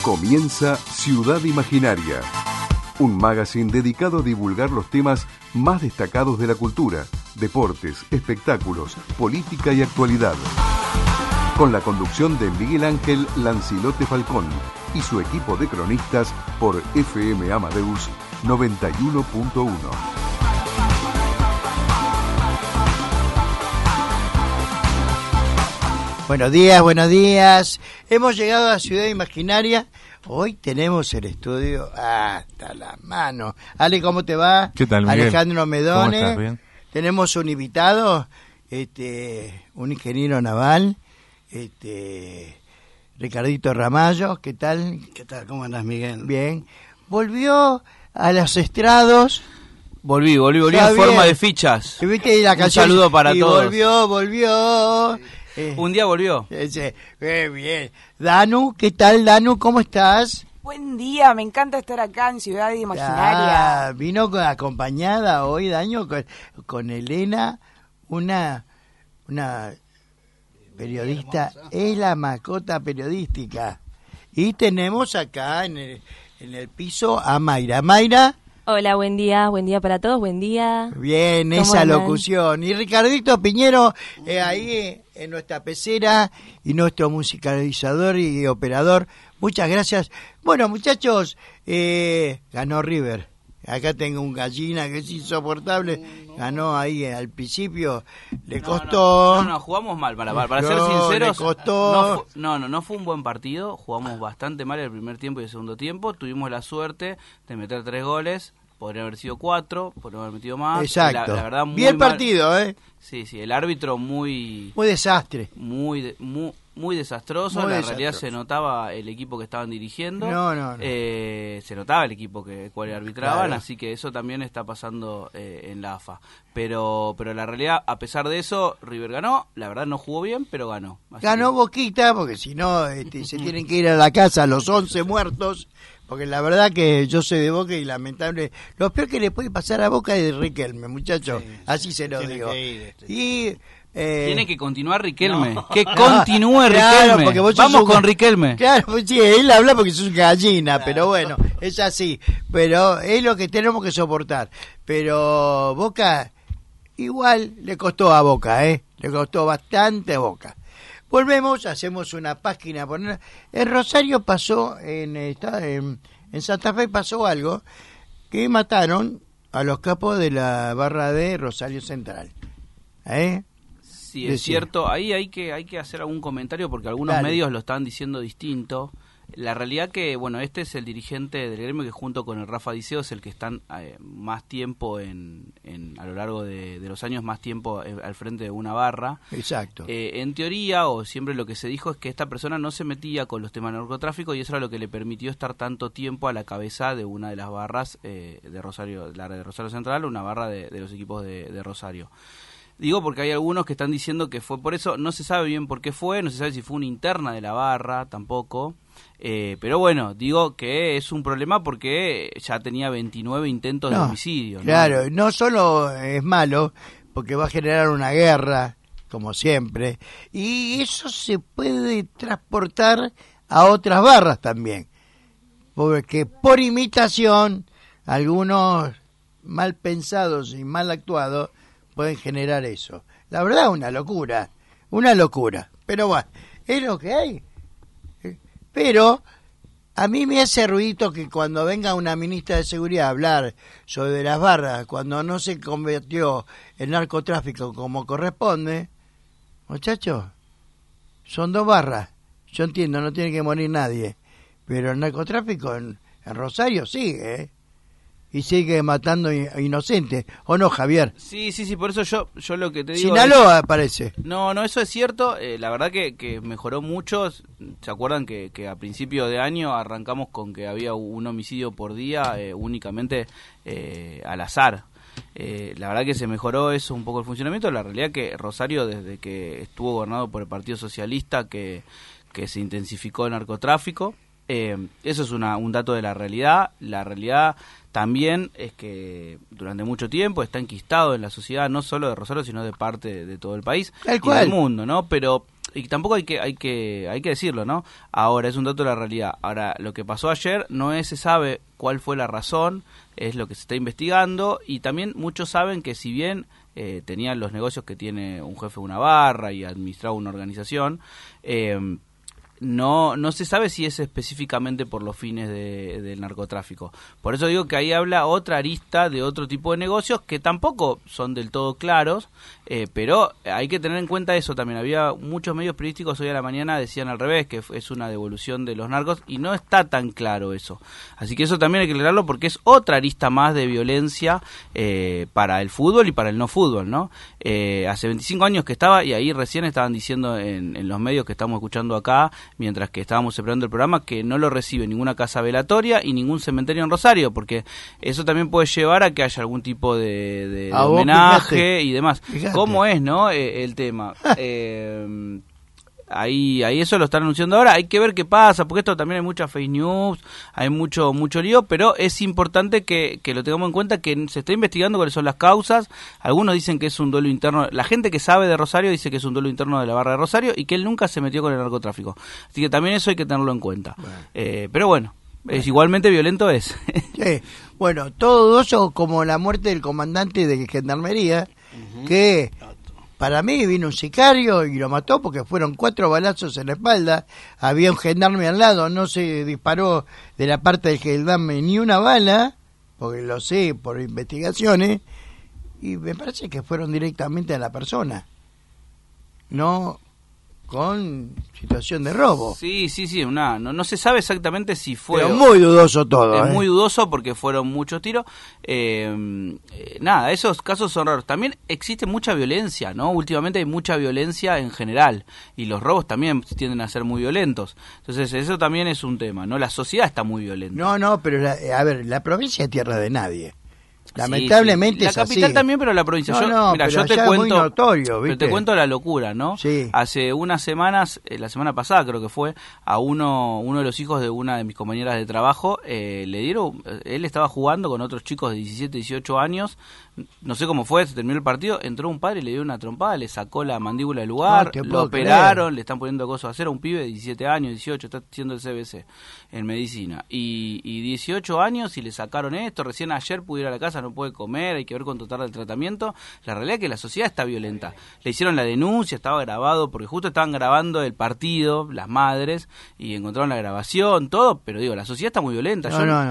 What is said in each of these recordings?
Comienza Ciudad Imaginaria, un magazine dedicado a divulgar los temas más destacados de la cultura, deportes, espectáculos, política y actualidad. Con la conducción de Miguel Ángel Lancilote Falcón y su equipo de cronistas por FM Amadeus 91.1. Buenos días, buenos días. Hemos llegado a Ciudad Imaginaria. Hoy tenemos el estudio hasta la mano. Ale, ¿cómo te va? ¿Qué tal, Miguel? Alejandro Medone. ¿Cómo estás? ¿Bien? Tenemos un invitado, un ingeniero naval, Ricardito Ramallo. ¿Qué tal? ¿Qué tal? ¿Cómo andás, Miguel? Bien. Volvió a los estrados. Volví en forma de fichas. ¿Viste la canción? Un saludo para todos. Volvió. Un día volvió. Bien. Danu, ¿qué tal, Danu? ¿Cómo estás? Buen día, me encanta estar acá en Ciudad Imaginaria. Vino acompañada hoy, Danu, con Elena, una periodista, es la mascota periodística. Y tenemos acá en el piso a Mayra. Mayra. Hola, buen día para todos, buen día. Bien, esa andan? Locución. Y Ricardito Piñero, ahí en nuestra pecera y nuestro musicalizador y operador. Muchas gracias. Bueno, muchachos, ganó River. Acá tengo un gallina que es insoportable. Ganó ahí al principio. Le costó. No, jugamos mal. Para ser sinceros, le costó. No fue un buen partido. Jugamos bastante mal el primer tiempo y el segundo tiempo. Tuvimos la suerte de meter 3 goles. Podría haber sido 4, podría haber metido más. Exacto. La verdad, muy bien mal. partido, ¿eh? Sí, el árbitro muy desastre. Muy desastroso. Muy la desastroso. realidad se notaba el equipo que estaban dirigiendo. No. Se notaba el equipo cual arbitraban, Claro. así que eso también está pasando en la AFA. Pero la realidad, a pesar de eso, River ganó. La verdad no jugó bien, pero ganó. Así Ganó que... Boquita, porque si no se tienen que ir a la casa los 11 muertos. Porque la verdad que yo soy de Boca y lamentable. Lo peor que le puede pasar a Boca es de Riquelme, muchachos. Sí, así se lo digo. Tiene que continuar Riquelme. Que continúe Riquelme. Porque Vamos con Riquelme. Claro, pues sí, él habla porque sos gallina, pero bueno, es así. Pero es lo que tenemos que soportar. Pero Boca, igual le costó a Boca, le costó bastante a Boca. Volvemos, hacemos una página. En Rosario pasó, en Santa Fe pasó algo, que mataron a los capos de la barra de Rosario Central. Sí, es cierto. Ahí hay que hacer algún comentario porque algunos medios lo están diciendo distinto. La realidad que, bueno, este es el dirigente del gremio que junto con el Rafa Diceo es el que están más tiempo a lo largo de los años, más tiempo al frente de una barra. Exacto. En teoría, o siempre lo que se dijo es que esta persona no se metía con los temas de narcotráfico y eso era lo que le permitió estar tanto tiempo a la cabeza de una de las barras de Rosario, la de Rosario Central, una barra de los equipos de Rosario. Digo porque hay algunos que están diciendo que fue por eso, no se sabe bien por qué fue, no se sabe si fue una interna de la barra tampoco, pero bueno, digo que es un problema porque ya tenía 29 intentos de homicidio. Claro, no solo es malo, porque va a generar una guerra, como siempre, y eso se puede transportar a otras barras también, porque por imitación, algunos mal pensados y mal actuados, pueden generar eso. La verdad, una locura, pero bueno, es lo que hay. Pero a mí me hace ruidito que cuando venga una ministra de Seguridad a hablar sobre las barras, cuando no se convirtió el narcotráfico como corresponde, muchachos, son 2 barras. Yo entiendo, no tiene que morir nadie, pero el narcotráfico en Rosario sigue, y sigue matando inocentes, ¿o no, Javier? Sí, por eso yo lo que te digo... Sinaloa, parece. No, eso es cierto, la verdad que mejoró mucho. ¿Se acuerdan que a principio de año arrancamos con que había un homicidio por día únicamente al azar? La verdad que se mejoró eso un poco el funcionamiento. La realidad que Rosario, desde que estuvo gobernado por el Partido Socialista, que se intensificó el narcotráfico, eso es un dato de la realidad. La realidad también es que durante mucho tiempo está enquistado en la sociedad, no solo de Rosario, sino de parte de todo el país y del mundo, ¿no? Pero y tampoco hay que decirlo, ¿no? Ahora es un dato de la realidad. Ahora, lo que pasó ayer no se sabe cuál fue la razón, es lo que se está investigando, y también muchos saben que si bien tenían los negocios que tiene un jefe de una barra y administraba una organización, no se sabe si es específicamente por los fines del narcotráfico. Por eso digo que ahí habla otra arista de otro tipo de negocios que tampoco son del todo claros, pero hay que tener en cuenta eso también. Había muchos medios periodísticos hoy a la mañana decían al revés, que es una devolución de los narcos, y no está tan claro eso. Así que eso también hay que aclararlo porque es otra arista más de violencia para el fútbol y para el no fútbol, ¿no? Hace 25 años que estaba, y ahí recién estaban diciendo en los medios que estamos escuchando acá, mientras que estábamos esperando el programa, que no lo recibe ninguna casa velatoria y ningún cementerio en Rosario, porque eso también puede llevar a que haya algún tipo de homenaje, fíjate, y demás. Fíjate. ¿Cómo es, no? El tema. Ahí eso lo están anunciando ahora. Hay que ver qué pasa, porque esto también hay mucha fake news, hay mucho lío, pero es importante que lo tengamos en cuenta, que se está investigando cuáles son las causas. Algunos dicen que es un duelo interno, la gente que sabe de Rosario dice que es un duelo interno de la barra de Rosario y que él nunca se metió con el narcotráfico. Así que también eso hay que tenerlo en cuenta. Bueno. Pero bueno, es igualmente violento es. Sí. Bueno, todo eso como la muerte del comandante de Gendarmería, que para mí vino un sicario y lo mató porque fueron 4 balazos en la espalda, había un gendarme al lado, no se disparó de la parte del gendarme ni una bala, porque lo sé por investigaciones, y me parece que fueron directamente a la persona, no con situación de robo. Sí, no se sabe exactamente si fue... Pero muy dudoso todo. Es muy dudoso porque fueron muchos tiros. Nada, esos casos son raros. También existe mucha violencia, ¿no? Últimamente hay mucha violencia en general, y los robos también tienden a ser muy violentos. Entonces eso también es un tema, ¿no? La sociedad está muy violenta. No, pero la provincia es tierra de nadie. Lamentablemente sí. es así. La capital también, pero la provincia. Mira, yo te cuento, muy notorio, ¿viste? Te cuento la locura, ¿no? Sí. Hace unas semanas, la semana pasada creo que fue, a uno de los hijos de una de mis compañeras de trabajo, le dieron, él estaba jugando con otros chicos de 17, 18 años, no sé cómo fue, se terminó el partido, entró un padre y le dio una trompada, le sacó la mandíbula del lugar, lo operaron, le están poniendo cosas a hacer a un pibe de 17 años, 18, está haciendo el CBC en medicina, y 18 años y le sacaron esto, recién ayer pude ir a la casa, no puede comer, hay que ver cuánto tarda el tratamiento. La realidad es que la sociedad está violenta. Le hicieron la denuncia, estaba grabado, porque justo estaban grabando el partido, las madres, y encontraron la grabación, todo, pero digo, la sociedad está muy violenta.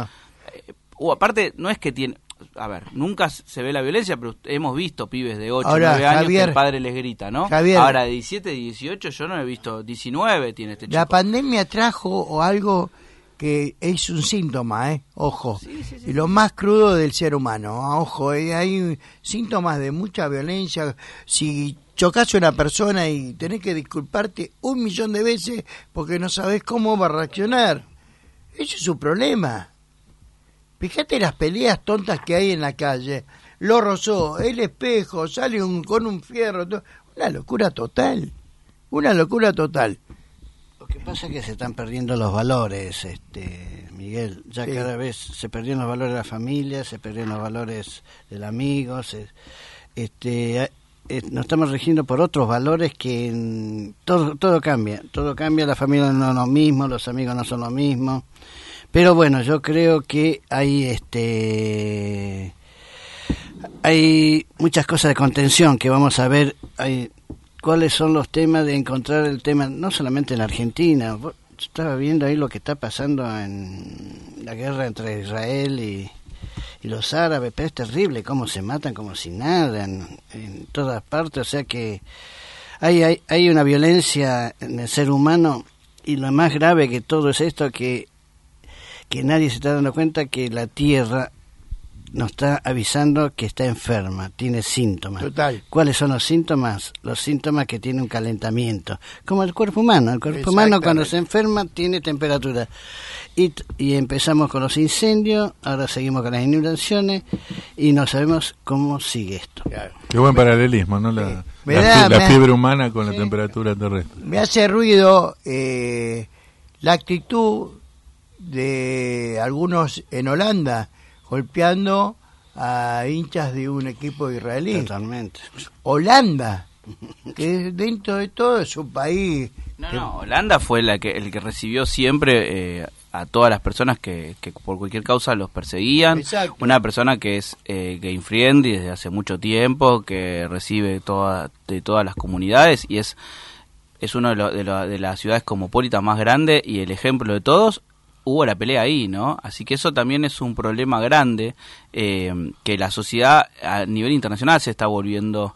Aparte, no es que tiene... A ver, nunca se ve la violencia, pero hemos visto pibes de 8, 9 años que el padre les grita, ¿no? Javier, ahora de 17, 18 yo no he visto, 19 tiene este chico. La pandemia trajo algo que es un síntoma, ojo, sí. Y lo más crudo del ser humano, ojo, hay síntomas de mucha violencia. Si chocas a una persona y tenés que disculparte 1.000.000 de veces porque no sabés cómo va a reaccionar, eso es su problema. Fíjate las peleas tontas que hay en la calle, lo rozó, el espejo, sale con un fierro, una locura total. Lo que pasa es que se están perdiendo los valores, Miguel. Ya sí. Cada vez se perdieron los valores de la familia, se perdieron los valores del amigo. Nos estamos rigiendo por otros valores que todo cambia. Todo cambia, la familia no es lo mismo, los amigos no son lo mismo. Pero bueno, yo creo que hay muchas cosas de contención que vamos a ver. ¿Cuáles son los temas de encontrar el tema, no solamente en Argentina? Estaba viendo ahí lo que está pasando en la guerra entre Israel y los árabes, pero es terrible cómo se matan como si nada en todas partes. O sea que hay una violencia en el ser humano, y lo más grave que todo es esto, que nadie se está dando cuenta que la tierra nos está avisando que está enferma, tiene síntomas. Total. ¿Cuáles son los síntomas? Los síntomas que tiene un calentamiento, como el cuerpo humano. El cuerpo humano cuando se enferma tiene temperatura. Y empezamos con los incendios, ahora seguimos con las inundaciones y no sabemos cómo sigue esto. Claro. Qué buen paralelismo, ¿no? La fiebre humana con la temperatura terrestre. Me hace ruido la actitud de algunos en Holanda golpeando a hinchas de un equipo israelí. Totalmente. Holanda, que dentro de todo es un país... No, Holanda fue el que recibió siempre a todas las personas que por cualquier causa los perseguían. Exacto. Una persona que es gay friendly desde hace mucho tiempo, que recibe de todas las comunidades y es uno de las ciudades cosmopolitas más grandes y el ejemplo de todos. Hubo la pelea ahí, ¿no? Así que eso también es un problema grande, que la sociedad a nivel internacional se está volviendo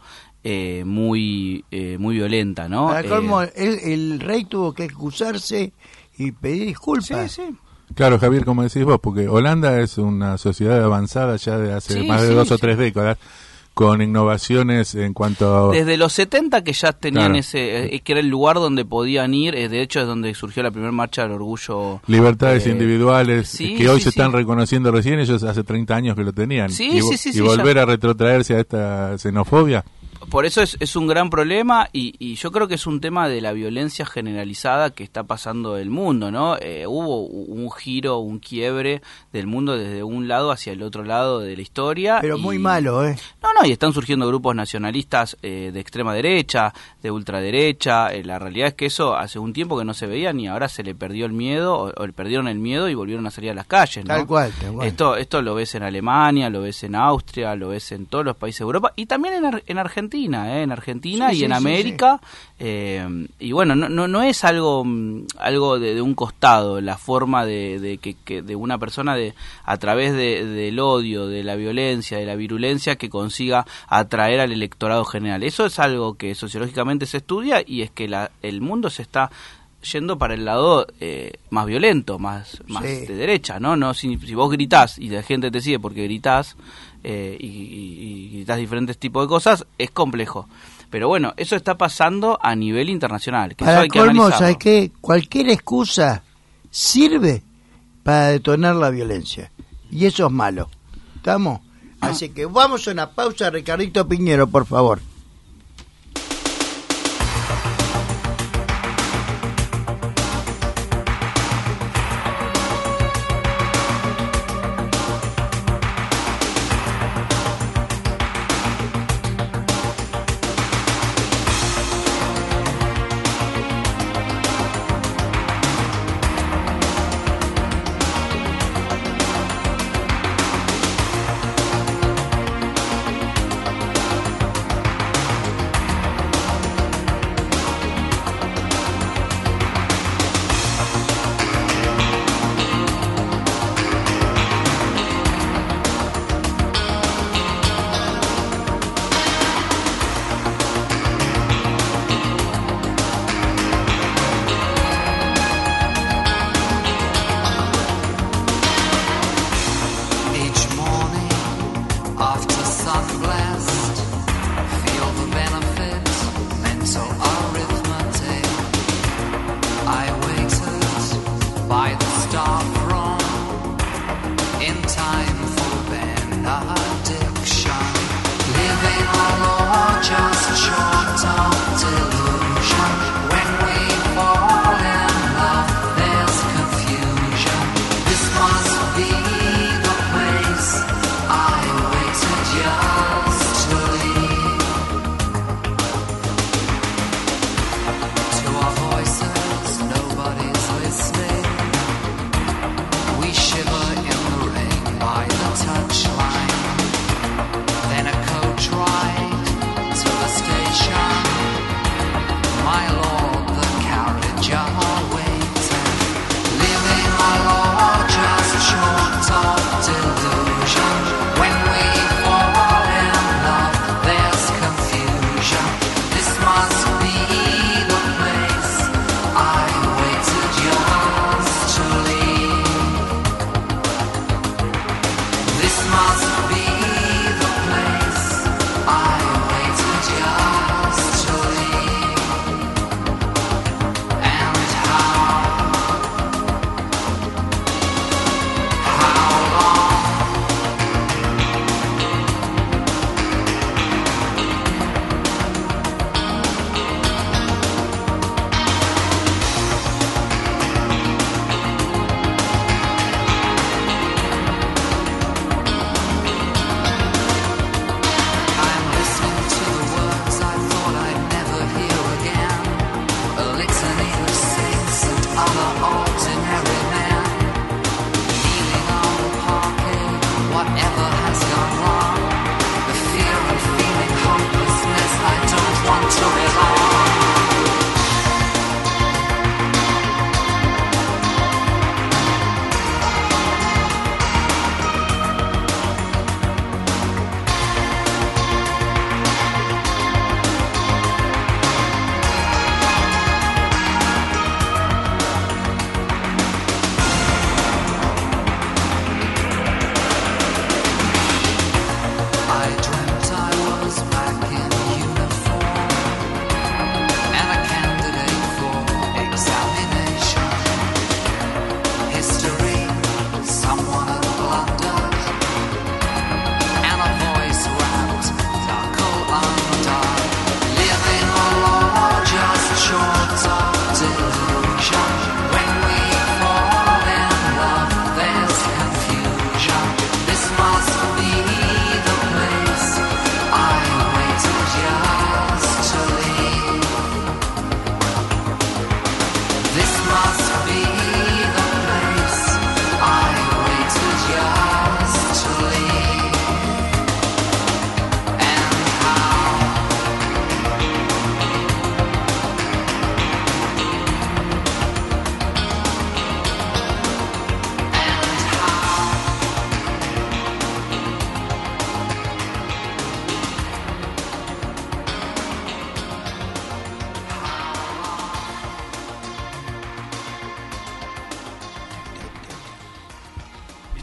muy violenta, ¿no? Como el rey tuvo que excusarse y pedir disculpas. Sí. Claro, Javier, como decís vos, porque Holanda es una sociedad avanzada ya de hace más de 2 o 3 décadas, con innovaciones en cuanto... Desde los 70 que ya tenían claro. que era el lugar donde podían ir, de hecho es donde surgió la primera marcha del orgullo. Libertades individuales, que hoy se están sí. reconociendo recién, ellos hace 30 años que lo tenían. Sí, y volver a retrotraerse a esta xenofobia. Por eso es un gran problema y yo creo que es un tema de la violencia generalizada que está pasando el mundo, ¿no? Hubo un giro, un quiebre del mundo desde un lado hacia el otro lado de la historia. Pero muy malo, ¿eh? No, y están surgiendo grupos nacionalistas de extrema derecha, de ultraderecha. La realidad es que eso hace un tiempo que no se veía ni ahora se le perdió el miedo, o perdieron el miedo y volvieron a salir a las calles, ¿no? Tal cual. Esto lo ves en Alemania, lo ves en Austria, lo ves en todos los países de Europa y también en Argentina, en Argentina y en América. Y bueno, no es algo de un costado, la forma de que de una persona a través del odio, de la violencia, de la virulencia que consiga atraer al electorado general. Eso es algo que sociológicamente se estudia y es que el mundo se está yendo para el lado más violento, más de derecha, ¿no? Si vos gritás y la gente te sigue porque gritás y gritás diferentes tipos de cosas, es complejo. Pero bueno, eso está pasando a nivel internacional. Que para eso hay que colmo, analizarlo. ¿sabes qué? Cualquier excusa sirve para detonar la violencia. Y eso es malo. ¿Estamos? Así que vamos a una pausa, Ricardito Piñero, por favor.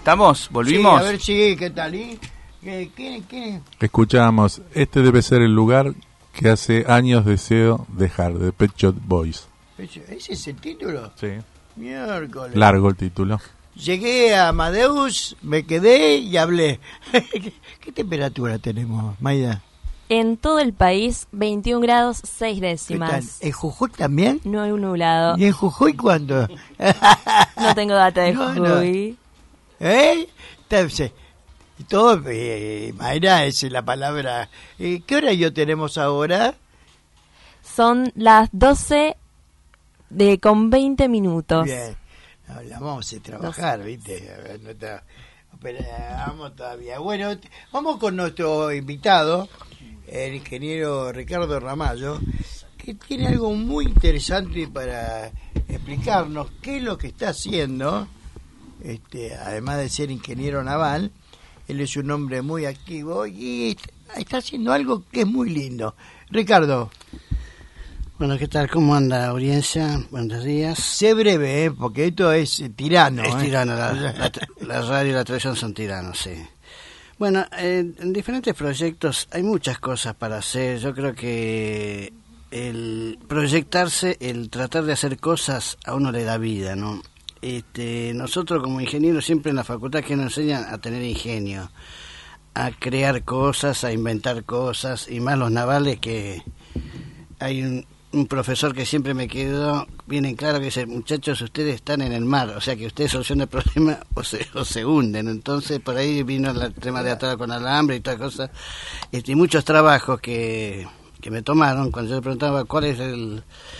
¿Estamos? ¿Volvimos? Sí, a ver, sí, ¿qué tal? ¿Y? ¿Qué? Escuchamos, este debe ser el lugar que hace años deseo dejar, de Pet Shop Boys. ¿Ese es el título? Sí. Miércoles. Largo el título. Llegué a Amadeus, me quedé y hablé. ¿Qué temperatura tenemos, Maida? En todo el país, 21 grados 6 ¿Qué tal? décimas. ¿En Jujuy también? No hay un nublado. ¿Y en Jujuy cuánto? No tengo data de No, Jujuy. ¿Eh? Entonces, todo, Mayra, es la palabra. ¿Qué horario tenemos ahora? Son las 12 con 20 minutos. Bien. No, la vamos a trabajar, ¿viste? Pero vamos todavía. Bueno, vamos con nuestro invitado, el ingeniero Ricardo Ramallo, que tiene algo muy interesante para explicarnos qué es lo que está haciendo. Además de ser ingeniero naval, él es un hombre muy activo y está haciendo algo que es muy lindo. Ricardo. Bueno, ¿qué tal? ¿Cómo anda, audiencia? Buenos días. Sé breve, porque esto es tirano. Es tirano, la radio y la televisión son tiranos, sí. Bueno, en diferentes proyectos hay muchas cosas para hacer. Yo creo que el proyectarse, el tratar de hacer cosas, a uno le da vida, ¿no? Nosotros como ingenieros siempre en la facultad que nos enseñan a tener ingenio, a crear cosas, a inventar cosas, y más los navales, que hay un profesor que siempre me quedó bien en claro, que dice: muchachos, ustedes están en el mar, o sea que ustedes solucionan el problema o se hunden. Entonces por ahí vino el tema de atar con alambre y todas cosas, y muchos trabajos que me tomaron. Cuando yo le preguntaba cuál es el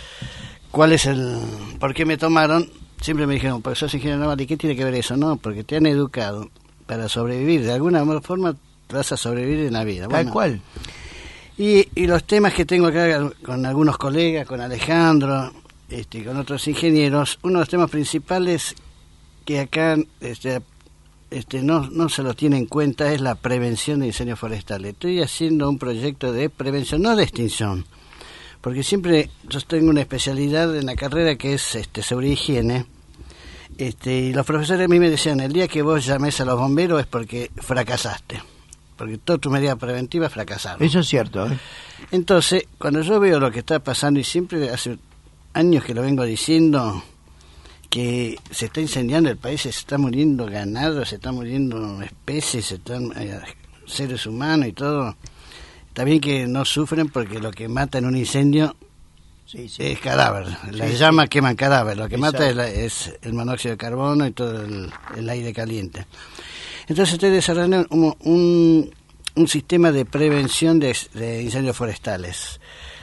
por qué me tomaron, siempre me dijeron: porque sos ingeniero naval. ¿Y qué tiene que ver eso? No, porque te han educado para sobrevivir, de alguna forma vas a sobrevivir en la vida. Tal cual. Y los temas que tengo acá con algunos colegas, con Alejandro, con otros ingenieros, uno de los temas principales que acá no se lo tiene en cuenta es la prevención de incendios forestales. Estoy haciendo un proyecto de prevención, no de extinción, porque siempre yo tengo una especialidad en la carrera que es seguridad y higiene. Y los profesores a mí me decían: el día que vos llames a los bomberos es porque fracasaste, porque todas tus medidas preventivas fracasaron. Eso es cierto, ¿eh? Entonces, cuando yo veo lo que está pasando, y siempre hace años que lo vengo diciendo, que se está incendiando el país, se está muriendo ganado, se están muriendo especies, se están seres humanos y todo. Está bien que no sufren, porque lo que mata en un incendio es cadáver. Las llamas queman cadáver, lo que mata es el monóxido de carbono y todo el aire caliente. Entonces estoy desarrollando un sistema de prevención de incendios forestales.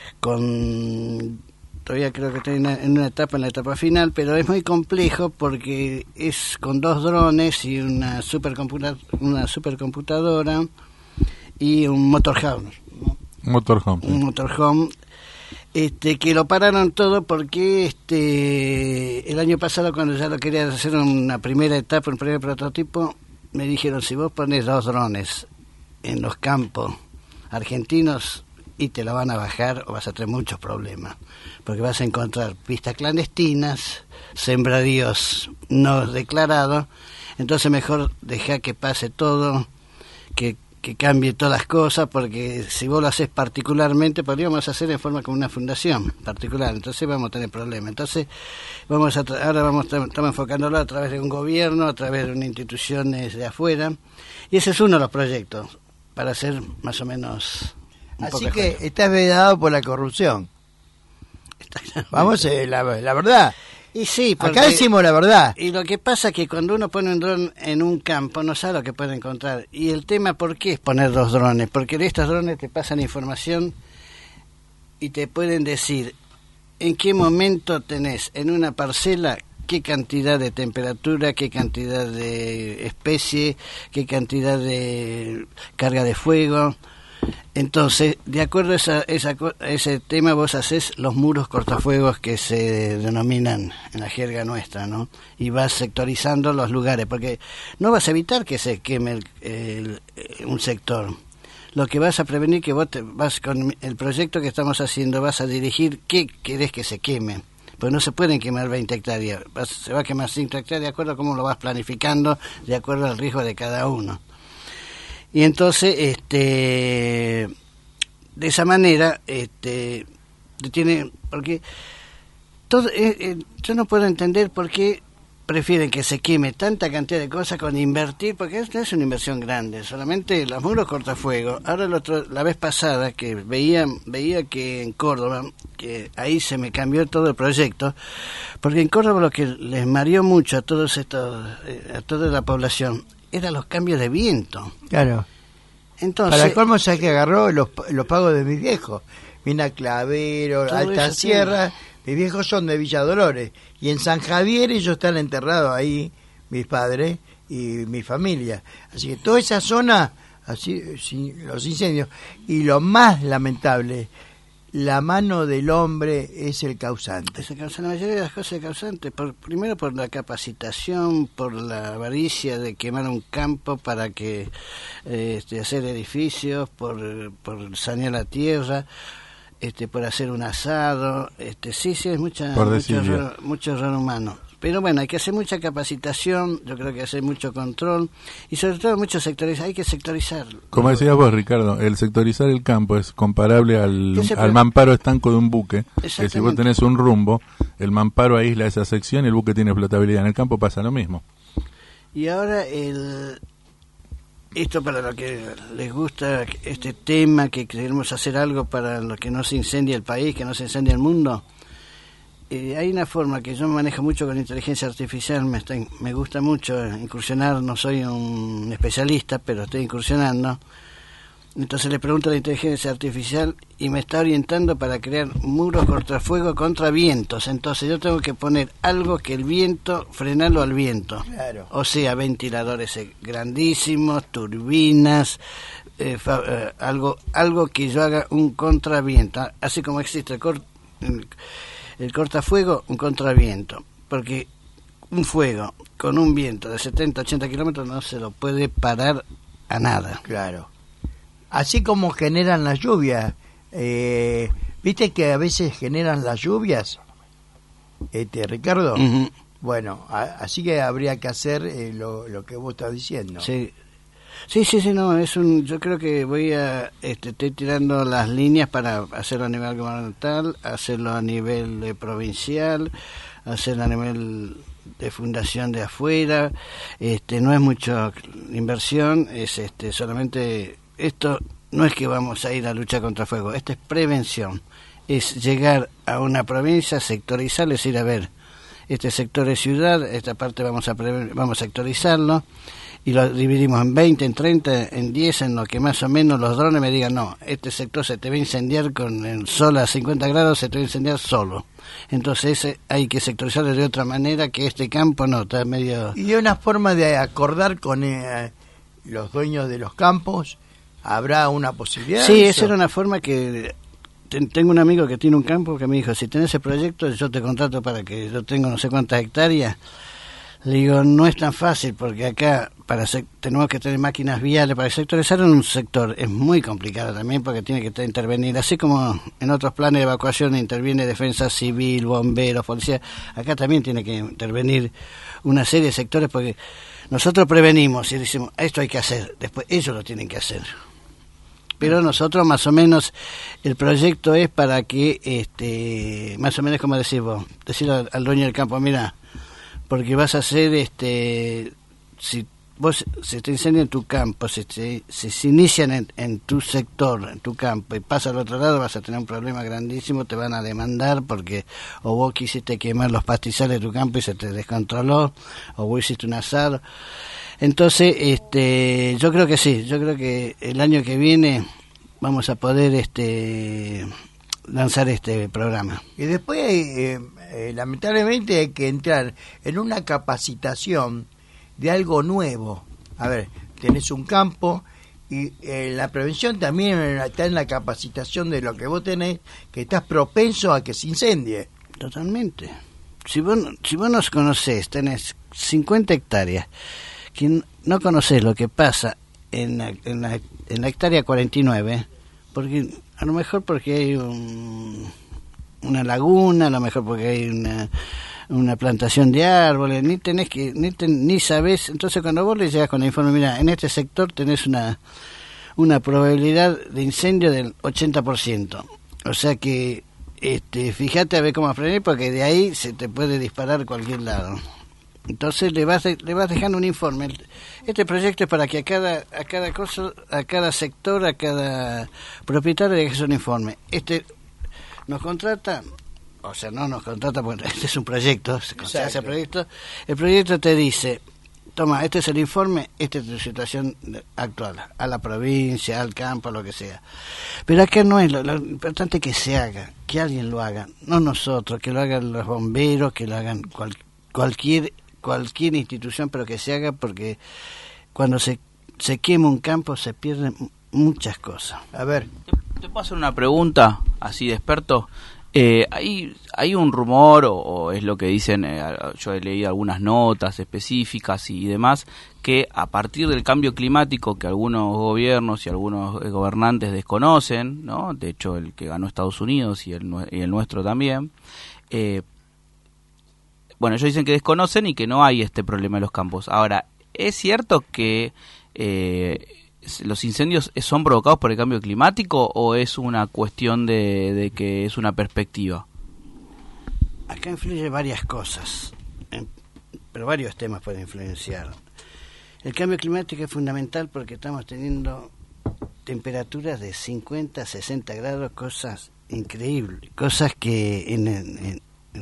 Todavía creo que estoy en la etapa final, pero es muy complejo porque es con 2 drones y una supercomputadora y un motorhome. Un motorhome. Que lo pararon todo porque el año pasado, cuando ya lo quería hacer una primera etapa, un primer prototipo, me dijeron: si vos pones 2 drones en los campos argentinos y te la van a bajar, o vas a tener muchos problemas, porque vas a encontrar pistas clandestinas, sembradíos no declarados. Entonces mejor dejar que pase todo, que cambie todas las cosas, porque si vos lo haces particularmente, podríamos hacer en forma como una fundación particular, entonces vamos a tener problemas. Entonces estamos enfocándolo a través de un gobierno, a través de unas instituciones de afuera, y ese es uno de los proyectos para hacer más o menos un Así poco que mejor. estás vedado por la corrupción. Vamos, la verdad. Y sí, porque, acá decimos la verdad. Y lo que pasa es que cuando uno pone un dron en un campo, no sabe lo que puede encontrar. Y el tema, ¿por qué es poner 2 drones? Porque de estos drones te pasan información y te pueden decir en qué momento tenés en una parcela qué cantidad de temperatura, qué cantidad de especie, qué cantidad de carga de fuego. Entonces, de acuerdo a ese tema, vos hacés los muros cortafuegos que se denominan en la jerga nuestra, ¿no? Y vas sectorizando los lugares, porque no vas a evitar que se queme un sector. Lo que vas a prevenir, que vos vas con el proyecto que estamos haciendo, vas a dirigir qué querés que se queme. pues no se pueden quemar 20 hectáreas, se va a quemar 5 hectáreas de acuerdo a cómo lo vas planificando, de acuerdo al riesgo de cada uno. Y entonces, de esa manera, porque todo, yo no puedo entender por qué prefieren que se queme tanta cantidad de cosas con invertir, porque esto es una inversión grande, solamente los muros cortafuegos. Ahora la vez pasada que veía que en Córdoba, que ahí se me cambió todo el proyecto, porque en Córdoba lo que les mareó mucho a todos estos, a toda la población, eran los cambios de viento. Claro. Entonces, para colmo, ¿sabes que agarró los pagos de mis viejos? Mina Clavero, Alta Sierra. Mis viejos son de Villa Dolores, y en San Javier ellos están enterrados ahí, mis padres y mi familia. Así que toda esa zona, así, los incendios. Y lo más lamentable, la mano del hombre es el causante. La mayoría de las cosas es causante. Primero por la capacitación, por la avaricia de quemar un campo para que hacer edificios, por sanear la tierra. Por hacer un asado, sí, es mucho error humano. Pero bueno, hay que hacer mucha capacitación, yo creo que hacer mucho control, y sobre todo muchos sectores, hay que sectorizarlo. Como decías vos, Ricardo, el sectorizar el campo es comparable al mamparo estanco de un buque, que si vos tenés un rumbo, el mamparo aísla esa sección y el buque tiene flotabilidad. En el campo pasa lo mismo. Y ahora esto para lo que les gusta este tema, que queremos hacer algo para lo que no se incendie el país, que no se incendie el mundo. Hay una forma que yo manejo mucho con inteligencia artificial, me gusta mucho incursionar, no soy un especialista, pero estoy incursionando. Entonces le pregunto a la inteligencia artificial y me está orientando para crear muros cortafuego contra vientos. Entonces yo tengo que poner algo que el viento, frenarlo al viento. Claro. O sea, ventiladores grandísimos, turbinas, algo que yo haga un contraviento. Así como existe el cortafuego, un contraviento. Porque un fuego con un viento de 70, 80 kilómetros no se lo puede parar a nada. Claro. Así como generan las lluvias, ¿viste que a veces generan las lluvias, Ricardo? Uh-huh. Bueno, así que habría que hacer lo que vos estás diciendo. Sí, no, yo creo que estoy tirando las líneas para hacerlo a nivel gubernamental, hacerlo a nivel provincial, hacerlo a nivel de fundación de afuera. No es mucha inversión, es solamente... Esto no es que vamos a ir a luchar contra fuego, esto es prevención, es llegar a una provincia, sectorizarles, ir a ver, este sector es ciudad, esta parte vamos a sectorizarlo, y lo dividimos en 20, en 30, en 10, en lo que más o menos los drones me digan, no, este sector se te va a incendiar con el sol a 50 grados, se te va a incendiar solo. Entonces hay que sectorizarlo de otra manera, que este campo no, está medio... Y una forma de acordar con los dueños de los campos, ¿habrá una posibilidad? Sí, esa era una forma que... Tengo un amigo que tiene un campo que me dijo, si tenés ese proyecto, yo te contrato para que yo tenga no sé cuántas hectáreas. Le digo, no es tan fácil, porque acá tenemos que tener máquinas viales para sectorizar en un sector. Es muy complicado también, porque tiene que intervenir, así como en otros planes de evacuación interviene defensa civil, bomberos, policía. Acá también tiene que intervenir una serie de sectores, porque nosotros prevenimos y decimos, esto hay que hacer, después ellos lo tienen que hacer. Pero nosotros más o menos el proyecto es para que más o menos como decís vos, decirle al dueño del campo, mira, porque vas a hacer si te incendia en tu campo, si se inician en tu sector, en tu campo, y pasa al otro lado, vas a tener un problema grandísimo, te van a demandar porque o vos quisiste quemar los pastizales de tu campo y se te descontroló, o vos hiciste un asado. Entonces, yo creo que sí, yo creo que el año que viene vamos a poder lanzar este programa. Y después, lamentablemente, hay que entrar en una capacitación de algo nuevo. A ver, tenés un campo y la prevención también está en la capacitación de lo que vos tenés, que estás propenso a que se incendie. Totalmente. Si vos nos conocés, tenés 50 hectáreas, que no conocés lo que pasa en la hectárea 49, porque a lo mejor porque hay una laguna, a lo mejor porque hay una plantación de árboles, ni sabés. Entonces cuando vos le llegas con el informe, mira, en este sector tenés una probabilidad de incendio del 80%. O sea que fíjate a ver cómo frenar, porque de ahí se te puede disparar cualquier lado. Entonces le vas dejando un informe. Este proyecto es para que a cada sector, a cada propietario le dejes un informe. Nos contrata, o sea, no nos contrata porque este es un proyecto, se hace proyecto. El proyecto te dice, toma, este es el informe, esta es tu situación actual, a la provincia, al campo, lo que sea. Pero acá no es, lo importante es que se haga, que alguien lo haga, no nosotros, que lo hagan los bomberos, que lo hagan cualquier institución, pero que se haga, porque cuando se quema un campo se pierden muchas cosas. A ver, ¿te puedo hacer una pregunta así de experto? ¿Hay un rumor, o es lo que dicen, yo he leído algunas notas específicas y demás, que a partir del cambio climático que algunos gobiernos y algunos gobernantes desconocen, ¿no? De hecho el que ganó Estados Unidos y el nuestro también, bueno, ellos dicen que desconocen y que no hay este problema en los campos. Ahora, ¿es cierto que los incendios son provocados por el cambio climático o es una cuestión de que es una perspectiva? Acá influye varias cosas, pero varios temas pueden influenciar. El cambio climático es fundamental porque estamos teniendo temperaturas de 50, 60 grados, cosas increíbles, cosas que en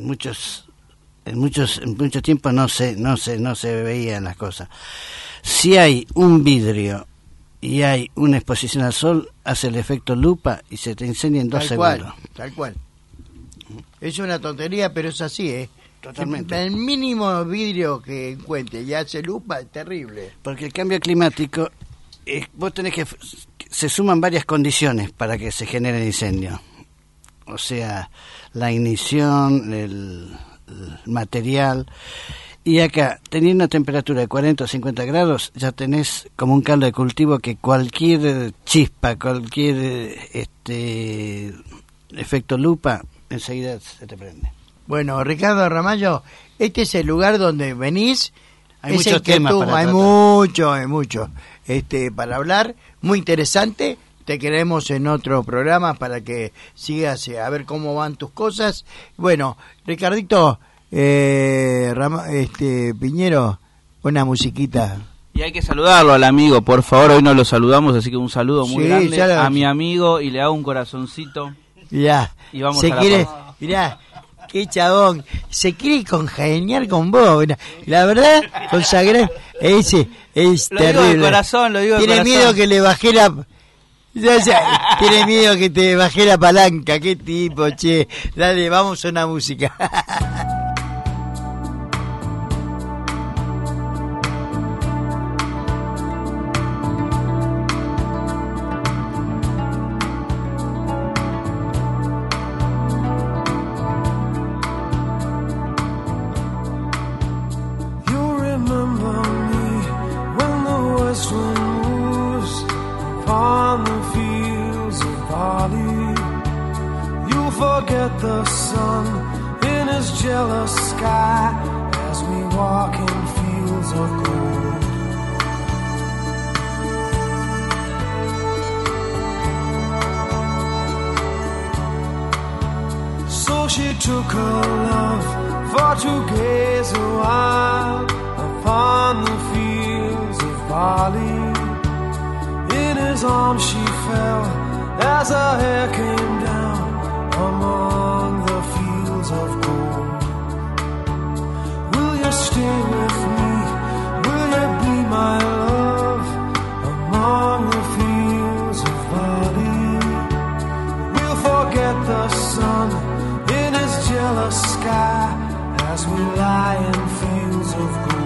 mucho tiempo no se veían las cosas. Si hay un vidrio y hay una exposición al sol, hace el efecto lupa y se te incendia en 2 segundos. Tal cual. Es una tontería, pero es así, ¿eh? Totalmente. El mínimo vidrio que encuentre y hace lupa es terrible. Porque el cambio climático, vos tenés que... Se suman varias condiciones para que se genere el incendio. O sea, la ignición, el material. Y acá, teniendo una temperatura de 40 o 50 grados, ya tenés como un caldo de cultivo que cualquier chispa, cualquier efecto lupa, enseguida se te prende. Bueno, Ricardo Ramallo, este es el lugar donde venís. Hay muchos temas para hay tratar. mucho para hablar, muy interesante. Te queremos en otro programa para que sigas a ver cómo van tus cosas. Bueno, Ricardito, Piñero, una musiquita. Y hay que saludarlo al amigo, por favor, hoy no lo saludamos, así que un saludo muy grande a mi amigo y le hago un corazoncito. Mirá, y vamos a la mirá, qué chabón, se quiere congeniar con vos. La verdad, consagrar ese es lo terrible. Digo de corazón, lo digo de corazón. Tiene miedo que le bajé tiene miedo que te bajé la palanca. Qué tipo, che. Dale, vamos a una música. The sun in his jealous sky as we walk in fields of gold. So she took her love for to gaze a while upon the fields of barley. In his arms she fell as her hair came down among the fields of gold. Will you stay with me? Will you be my love among the fields of barley? We'll forget the sun in his jealous sky as we lie in fields of gold.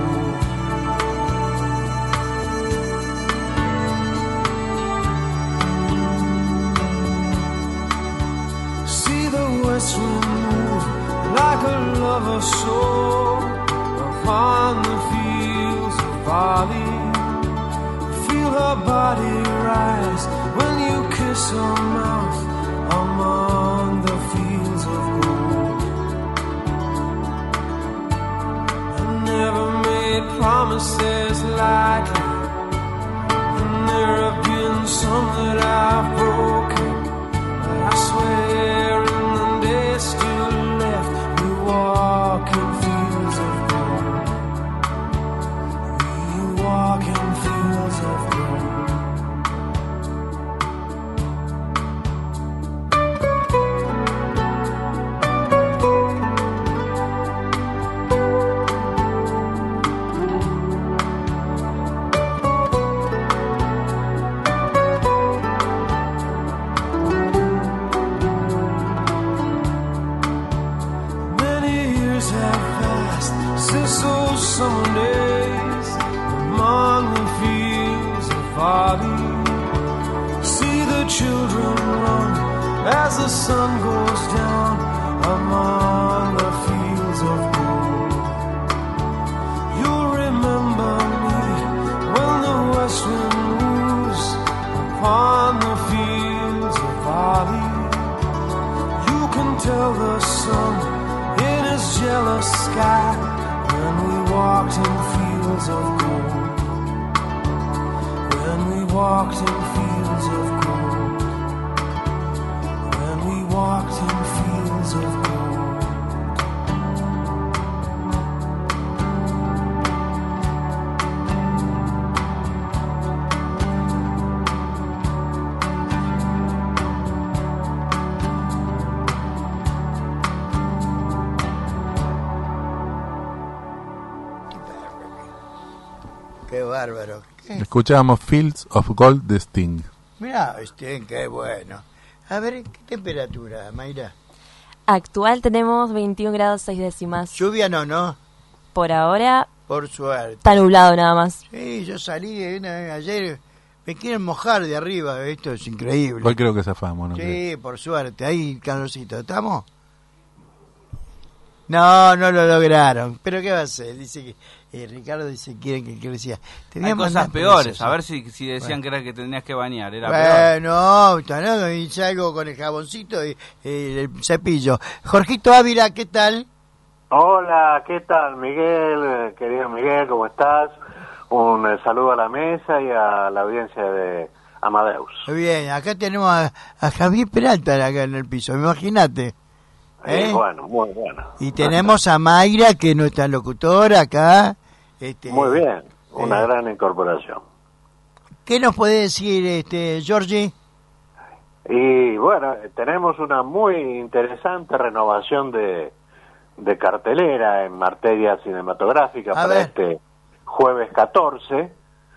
West wind move like a lover's soul upon the fields of barley. Feel her body rise when you kiss her mouth among the fields of gold. promises lightly, and there have been some that I've broken. But I swear in the days still left, we walk in fields of gold. We walk in fields of gold. Summer days among the fields of barley, see the children run as the sun goes down among the fields of gold. You'll remember me when the west wind moves upon the fields of barley. You can tell the sun in his jealous sky when we walked in fields of gold. When we walked in fields of gold. When we walked in fields of gold. Qué bárbaro. Escuchábamos Fields of Gold de Sting. Mirá, Sting, qué bueno. A ver, ¿qué temperatura, Mayra? Actual tenemos 21 grados 6 décimas. Lluvia no. Por ahora, por suerte. Está nublado nada más. Sí, yo salí ayer, me quieren mojar de arriba, esto es increíble. Hoy creo que zafamos, ¿no? Sí, por suerte, ahí calorcito, ¿estamos? No lo lograron, pero ¿qué va a hacer? Dice que Ricardo dice que decía. Hay cosas peores, a ver si decían que era que tenías que bañar, era peor. No, hice algo con el jaboncito y el cepillo. Jorgito Ávila, ¿qué tal? Hola, ¿qué tal, Miguel? Querido Miguel, ¿cómo estás? Un saludo a la mesa y a la audiencia de Amadeus. Muy bien, acá tenemos a Javier Peralta acá en el piso, imagínate. Bueno, muy bueno. Y tenemos a Mayra, que es nuestra locutora acá. Muy bien, una gran incorporación. ¿Qué nos puede decir, Georgie? Y bueno, tenemos una muy interesante renovación de cartelera en materia cinematográfica para este jueves 14.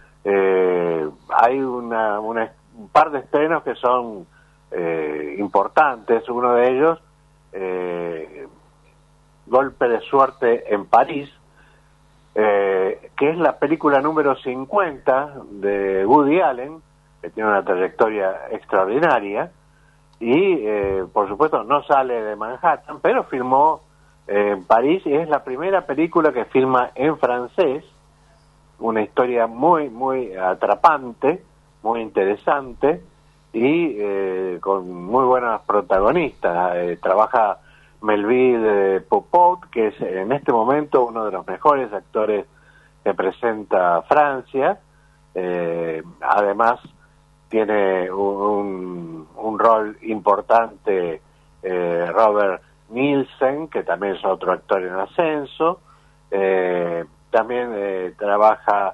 Hay un par de estrenos que son importantes. Uno de ellos, Golpe de suerte en París, que es la película número 50 de Woody Allen, que tiene una trayectoria extraordinaria, y por supuesto no sale de Manhattan, pero filmó en París, y es la primera película que filma en francés, una historia muy, muy atrapante, muy interesante, y con muy buenas protagonistas. Trabaja Melville Poupeau, que es en este momento uno de los mejores actores que presenta Francia. Además tiene un rol importante Robert Nielsen, que también es otro actor en ascenso. También trabaja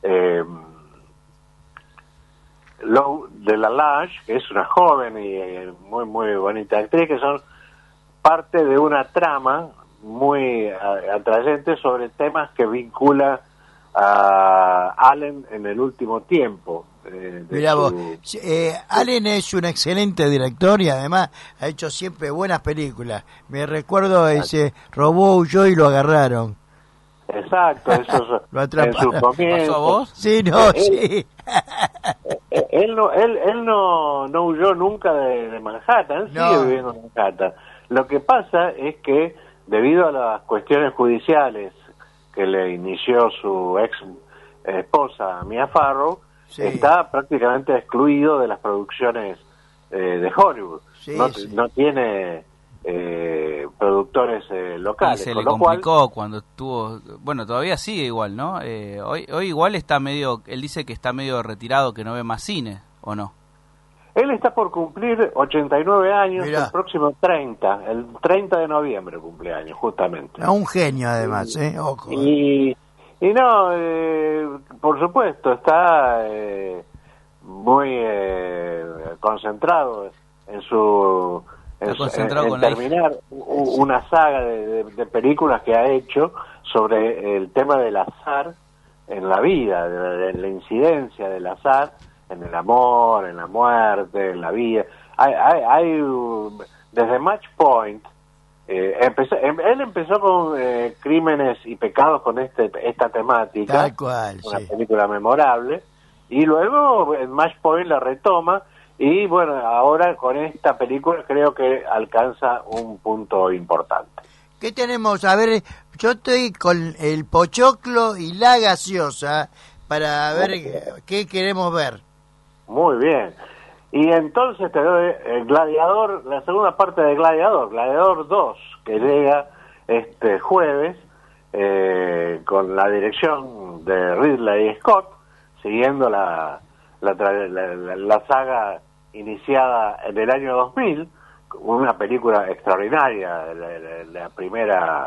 Lou Delalage, que es una joven y muy muy bonita actriz, que son parte de una trama muy atrayente sobre temas que vincula a Allen en el último tiempo. Mirá vos, Allen es un excelente director y además ha hecho siempre buenas películas. Me recuerdo ese robó, huyó y lo agarraron. Exacto, eso lo atraparon. En su comienzo. ¿Pasó a vos? Sí, sí. Él no huyó nunca de Manhattan, sigue viviendo en Manhattan. Lo que pasa es que debido a las cuestiones judiciales que le inició su ex esposa Mia Farrow, está prácticamente excluido de las producciones de Hollywood. No tiene productores locales. Y se con le lo cual, complicó cuando estuvo, bueno, todavía sigue igual, ¿no? Hoy igual está medio, él dice que está medio retirado, que no ve más cine, ¿o no? él está por cumplir 89 años. Mirá. El próximo el 30 de noviembre cumpleaños, justamente. Un genio, además, Ojo. Y no, por supuesto, está muy concentrado en terminar una saga de películas que ha hecho sobre el tema del azar en la vida, de la incidencia del azar en el amor, en la muerte, en la vida. Hay desde Match Point. Él empezó con Crímenes y Pecados, con esta temática, Tal cual, una sí. película memorable, y luego en Match Point la retoma, y bueno, ahora con esta película creo que alcanza un punto importante. ¿Qué tenemos? A ver, yo estoy con el pochoclo y la gaseosa para ver qué queremos ver. Muy bien. Y entonces te doy el Gladiador, la segunda parte de Gladiador 2, que llega este jueves, con la dirección de Ridley Scott, siguiendo la saga iniciada en el año 2000, una película extraordinaria, la primera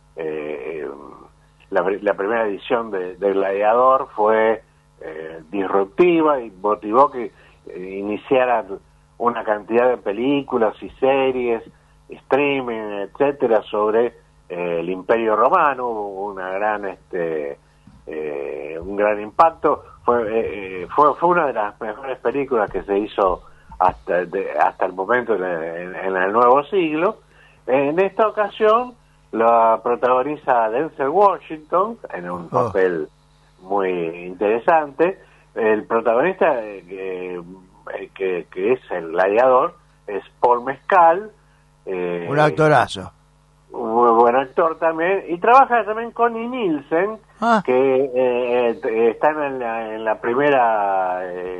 edición de Gladiador fue disruptiva y motivó que iniciaran una cantidad de películas y series, streaming, etcétera, sobre el Imperio Romano. Hubo un gran impacto. Fue una de las mejores películas que se hizo hasta el momento en el nuevo siglo. En esta ocasión la protagoniza Denzel Washington en un papel muy interesante. El protagonista que es el gladiador es Paul Mescal, un actorazo, un buen actor también, y trabaja también Connie Nielsen, que está en la primera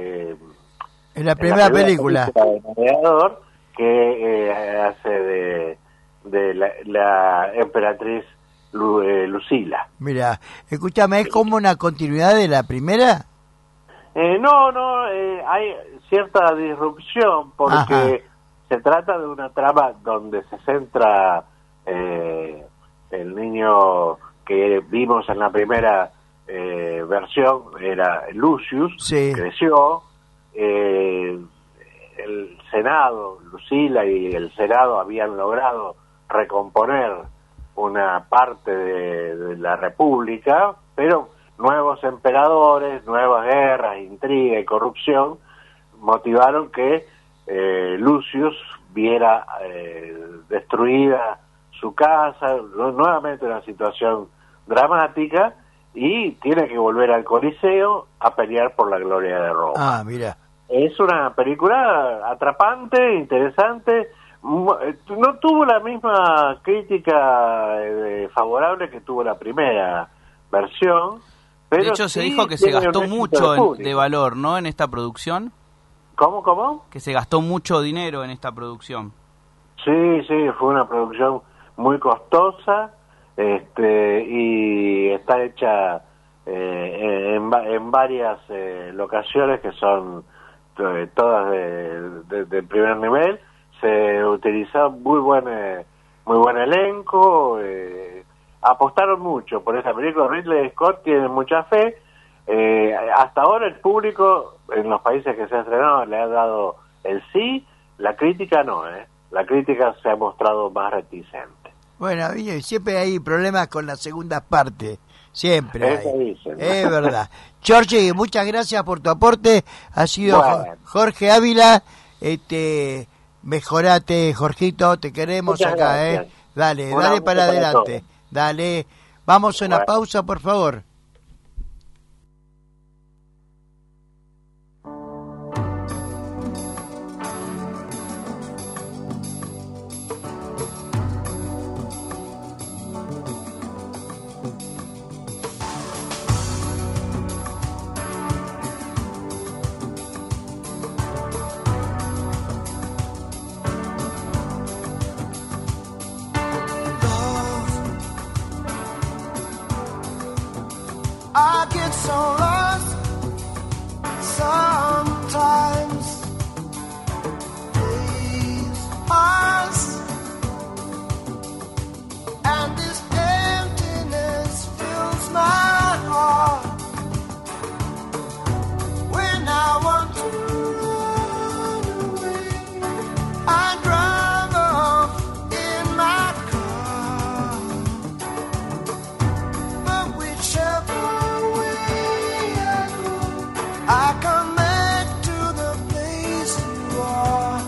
película de gladiador, que hace de la emperatriz Lucila. Mira, escúchame, ¿es como una continuidad de la primera? No, hay cierta disrupción porque se trata de una trama donde se centra el niño que vimos en la primera versión, era Lucius, creció, el Senado, Lucila y el Senado habían logrado recomponer una parte de la República, pero nuevos emperadores, nuevas guerras, intriga y corrupción motivaron que Lucius viera destruida su casa, nuevamente una situación dramática, y tiene que volver al Coliseo a pelear por la gloria de Roma. Mira. Es una película atrapante, interesante. No tuvo la misma crítica favorable que tuvo la primera versión. Pero de hecho, se dijo que se gastó mucho de valor, ¿no?, en esta producción. ¿Cómo? Que se gastó mucho dinero en esta producción. Sí, fue una producción muy costosa, y está hecha en varias locaciones que son todas de primer nivel. Se utilizó muy buen elenco. Apostaron mucho por esa película. Ridley Scott tiene mucha fe. Hasta ahora el público en los países que se ha estrenado le ha dado el sí. La crítica no, la crítica se ha mostrado más reticente. Bueno, siempre hay problemas con la segunda parte, siempre hay. Es verdad. Jorge, muchas gracias por tu aporte. Ha sido Jorge Ávila. Mejorate, Jorgito, te queremos muchas acá, gracias. Dale para adelante. Dale, vamos a una pausa, por favor. so lost. Sometimes days pass, and this emptiness fills my heart. When I want to run away, I drive off in my car. But whichever way I go, I come back to the place you are.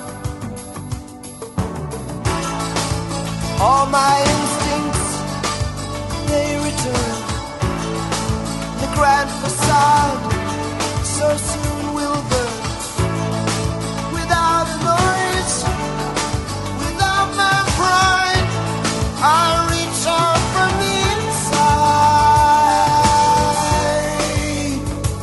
All my instincts, they return. The grand facade so soon will burn. Without a noise, without my pride, I reach out from the inside.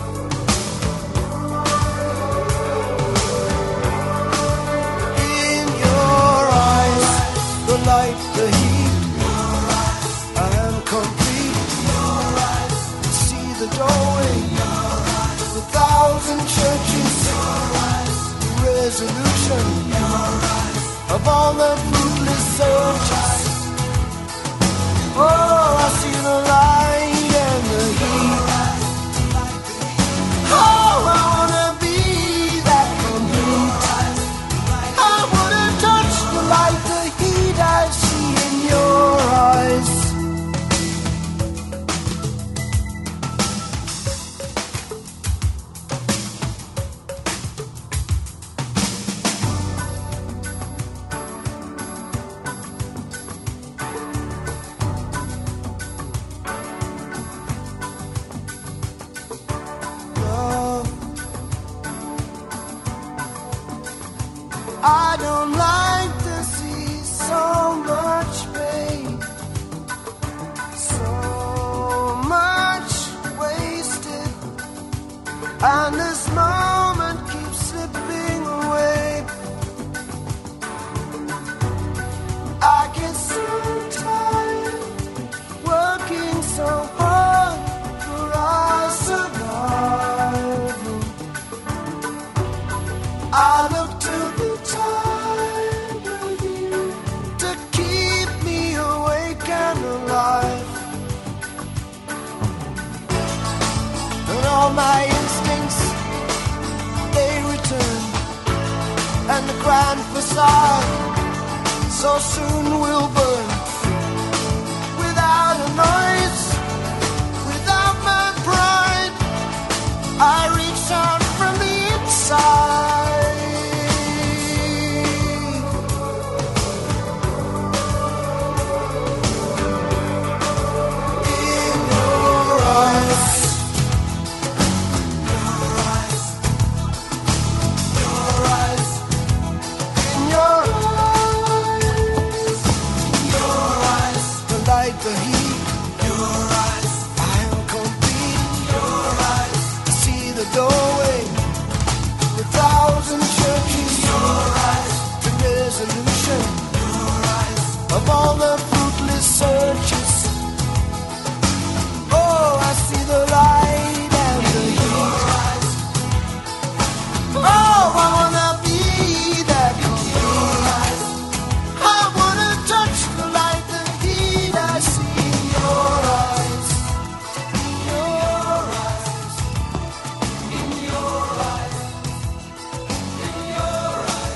In your eyes, the light, the heat, I am complete. See the doorway, the thousand churches, the resolution of all the fruitless searches. Oh, I see the light and the heat. Oh, I wanna be that complete. I wanna touch the light, the heat I see in your eyes. Love, I don't like to see so much pain, so much wasted, and this moment keeps slipping away. I get so tired working so hard for our survival. I look to the tide with you to keep me awake and alive. And all my instincts, they return, and the grand facade so soon will burn. Without a noise, without my pride, I reach out from the inside. In your eyes, your eyes, in your eyes, the light, the heat, your eyes, I am complete, your eyes, to see the doorway, the thousand churches, your eyes, the resolution, your eyes, of all the fruitless searches. Oh, I see the light and the heat. Oh, I wanna be that complete. I wanna touch the light, the heat I see in your eyes. In your eyes. In your eyes. In your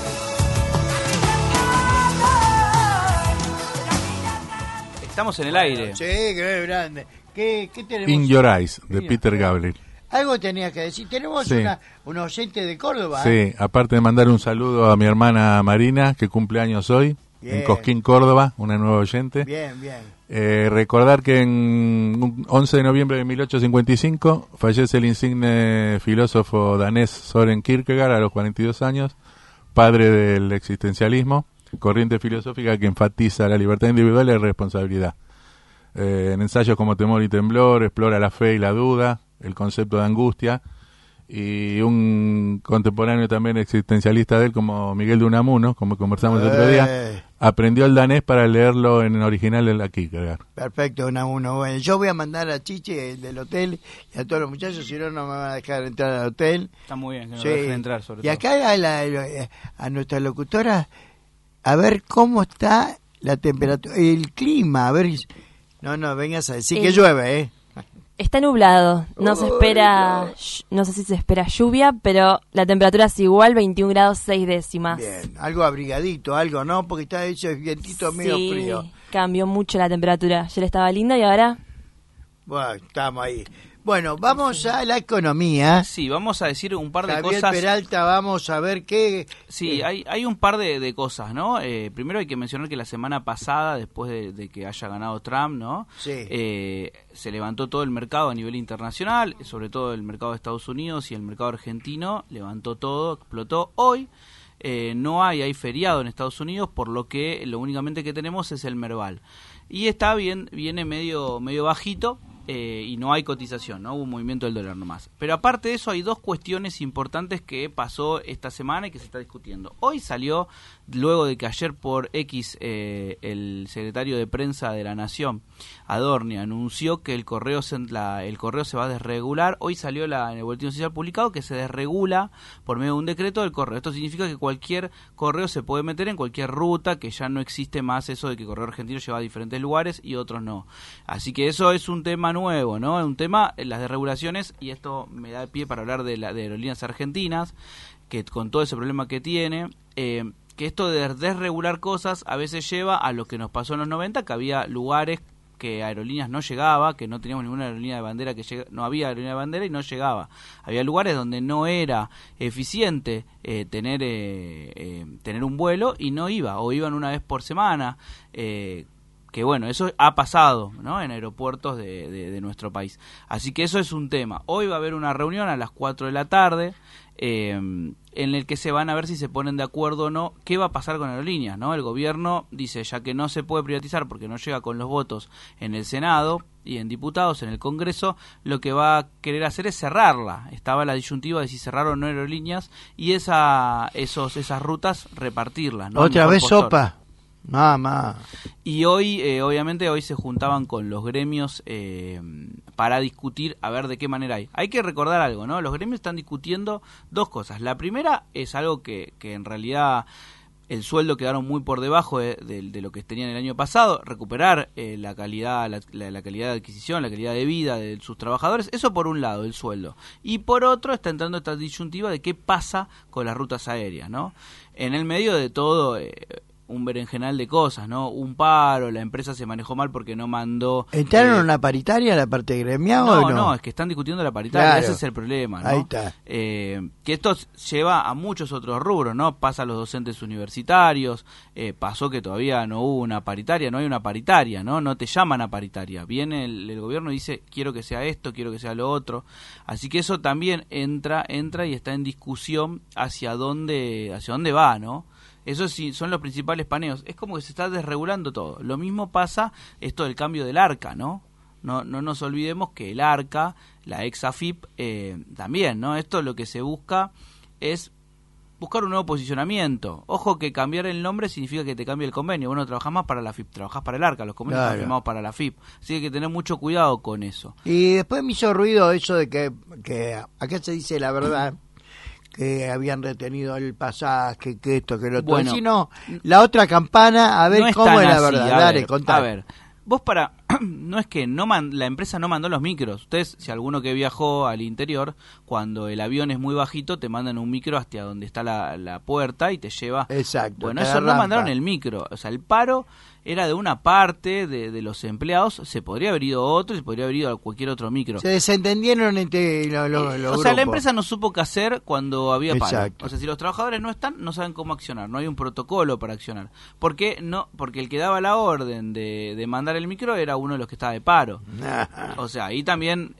eyes. Estamos en el aire. Sí, qué grande. ¿Qué tenemos? In Your Eyes, de Peter Gabriel. Algo tenías que decir. Tenemos Sí. una oyente de Córdoba. Sí, aparte de mandar un saludo a mi hermana Marina, que cumple años hoy, Bien. en Cosquín, Córdoba, una nueva oyente. Bien, bien. Recordar que en 11 de noviembre de 1855 fallece el insigne filósofo danés Søren Kierkegaard a los 42 años, padre del existencialismo, corriente filosófica que enfatiza la libertad individual y la responsabilidad. En ensayos como Temor y Temblor explora la fe y la duda, el concepto de angustia, y un contemporáneo también existencialista de él como Miguel de Unamuno, como conversamos el otro día, aprendió el danés para leerlo en original en la Kierkegaard. Perfecto, Unamuno. Bueno, yo voy a mandar a Chiche del hotel y a todos los muchachos, si no, no me van a dejar entrar al hotel. Está muy bien que nos Sí. dejen entrar, sobre Y todo. acá a nuestra locutora, a ver cómo está la temperatura, el clima, a ver. No, vengas a decir que llueve, ¿eh? Está nublado, no se espera, no sé si se espera lluvia, pero la temperatura es igual, 21 grados 6 décimas. Bien, algo abrigadito, algo, ¿no? Porque está hecho el vientito medio Sí, frío. cambió mucho la temperatura. Ayer estaba linda y ahora... Bueno, estamos ahí. Bueno, vamos a la economía. Sí, vamos a decir un par de Javier cosas. Peralta, vamos a ver qué... Sí, hay un par de cosas, ¿no? Primero hay que mencionar que la semana pasada, después de que haya ganado Trump, ¿no? Sí. Se levantó todo el mercado a nivel internacional, sobre todo el mercado de Estados Unidos y el mercado argentino, levantó todo, explotó. Hoy no hay feriado en Estados Unidos, por lo que lo únicamente que tenemos es el Merval. Y está bien, viene medio bajito. Y no hay cotización, no hubo un movimiento del dólar nomás. Pero aparte de eso hay dos cuestiones importantes que pasó esta semana y que se está discutiendo. Hoy salió, luego de que ayer por X el secretario de prensa de la Nación, Adorni, anunció que el correo se va a desregular. Hoy salió en el boletín oficial publicado que se desregula por medio de un decreto del correo. Esto significa que cualquier correo se puede meter en cualquier ruta, que ya no existe más eso de que Correo Argentino lleva a diferentes lugares y otros no. Así que eso es un tema nuevo, ¿no? Un tema, las desregulaciones, y esto me da pie para hablar de Aerolíneas Argentinas, que con todo ese problema que tiene, que esto de desregular cosas a veces lleva a lo que nos pasó en los 90, que había lugares que Aerolíneas no llegaba, que no teníamos ninguna aerolínea de bandera no había aerolínea de bandera y no llegaba. Había lugares donde no era eficiente tener un vuelo y no iba, o iban una vez por semana, que bueno, eso ha pasado, ¿no? En aeropuertos de nuestro país. Así que eso es un tema. Hoy va a haber una reunión a las 4 de la tarde en el que se van a ver si se ponen de acuerdo o no qué va a pasar con Aerolíneas, ¿no? El gobierno dice, ya que no se puede privatizar porque no llega con los votos en el Senado y en diputados, en el Congreso, lo que va a querer hacer es cerrarla. Estaba la disyuntiva de si cerrar o no Aerolíneas y esas rutas repartirlas, ¿no? Otra vez sopa. Mamá. Y hoy, obviamente, hoy se juntaban con los gremios para discutir a ver de qué manera hay. Hay que recordar algo, ¿no? Los gremios están discutiendo dos cosas. La primera es algo que en realidad el sueldo quedaron muy por debajo de lo que tenían el año pasado, recuperar la calidad la calidad de adquisición, la calidad de vida de sus trabajadores, eso por un lado, el sueldo. Y por otro está entrando esta disyuntiva de qué pasa con las rutas aéreas, ¿no? En el medio de todo... un berenjenal de cosas, ¿no? Un paro, la empresa se manejó mal porque no mandó... ¿Entraron en una paritaria la parte gremial o no? No, es que están discutiendo la paritaria, claro. Ese es el problema, ¿no? Ahí está. Que esto lleva a muchos otros rubros, ¿no? Pasa a los docentes universitarios, pasó que todavía no hubo una paritaria, no hay una paritaria, ¿no? No te llaman a paritaria. Viene el gobierno y dice, quiero que sea esto, quiero que sea lo otro. Así que eso también entra y está en discusión hacia dónde va, ¿no? Eso sí, son los principales paneos. Es como que se está desregulando todo. Lo mismo pasa esto del cambio del ARCA, ¿no? No nos olvidemos que el ARCA, la ex AFIP, también, ¿no? Esto lo que se busca es buscar un nuevo posicionamiento. Ojo que cambiar el nombre significa que te cambia el convenio. Vos no trabajás más para la AFIP, trabajás para el ARCA. Los convenios están firmados para la AFIP. Así que hay que tener mucho cuidado con eso. Y después me hizo ruido eso de que acá se dice la verdad, que habían retenido el pasaje, que esto, que lo otro. Bueno, sino la otra campana, a ver no cómo es la así, verdad. Dale, contá. A ver, vos no es que la empresa no mandó los micros. Ustedes, si alguno que viajó al interior, cuando el avión es muy bajito, te mandan un micro hasta donde está la puerta y te lleva. Exacto. Bueno, eso no mandaron el micro. O sea, el paro era de una parte de los empleados. Se podría haber ido otro, se podría haber ido a cualquier otro micro. Se desentendieron entre los o sea, grupos. la empresa no supo qué hacer cuando había paro. Exacto. O sea, si los trabajadores no están, no saben cómo accionar. No hay un protocolo para accionar. ¿Por qué no? Porque el que daba la orden de mandar el micro era uno de los que estaba de paro. O sea, ahí también,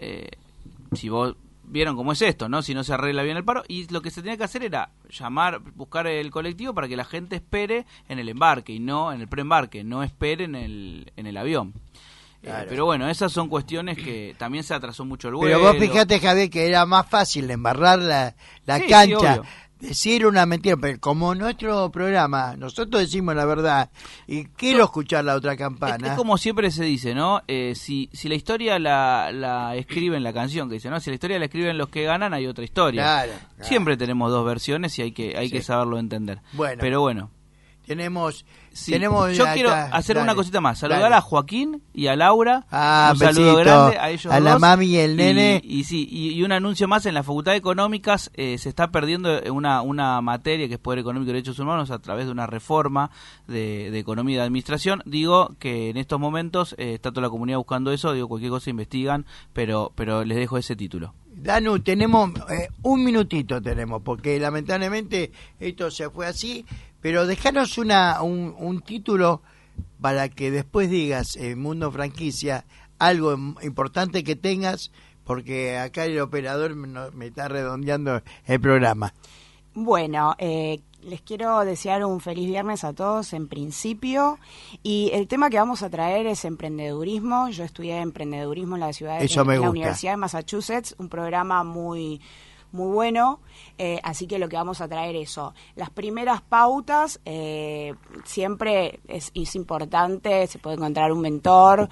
si vos vieron cómo es esto, ¿no? Si no se arregla bien el paro, y lo que se tenía que hacer era buscar el colectivo para que la gente espere en el embarque y no en el preembarque, no espere en el avión. Claro. Pero bueno, esas son cuestiones que también se atrasó mucho el vuelo. Pero vos fijate, Javier, que era más fácil embarrar la Sí, cancha, sí, obvio. decir una mentira, pero como nuestro programa, nosotros decimos la verdad, y quiero escuchar la otra campana. Es como siempre se dice, ¿no? Si la historia la escriben, la canción que dice, ¿no? Si la historia la escriben los que ganan, hay otra historia. Claro. Siempre tenemos dos versiones y hay que Sí. saberlo entender. Bueno. Pero bueno. Tenemos, Sí. tenemos Yo acá- quiero hacer dale, una cosita más. Saludar dale. a Joaquín y a Laura. Un besito saludo grande a ellos a la dos. mami y el nene. Y un anuncio más. En la Facultad de Económicas se está perdiendo una materia que es Poder Económico y Derechos Humanos a través de una reforma de Economía y de Administración. Digo que en estos momentos está toda la comunidad buscando eso. Digo, cualquier cosa investigan, pero les dejo ese título. Danu, tenemos un minutito tenemos, porque lamentablemente esto se fue así, pero dejanos un título para que después digas, Mundo Franquicia, algo importante que tengas, porque acá el operador me está redondeando el programa. Bueno, les quiero desear un feliz viernes a todos en principio, y el tema que vamos a traer es emprendedurismo. Yo estudié emprendedurismo en la Eso me en la gusta. Universidad de Massachusetts, un programa muy bueno, así que lo que vamos a traer eso. Las primeras pautas, siempre es importante, se puede encontrar un mentor,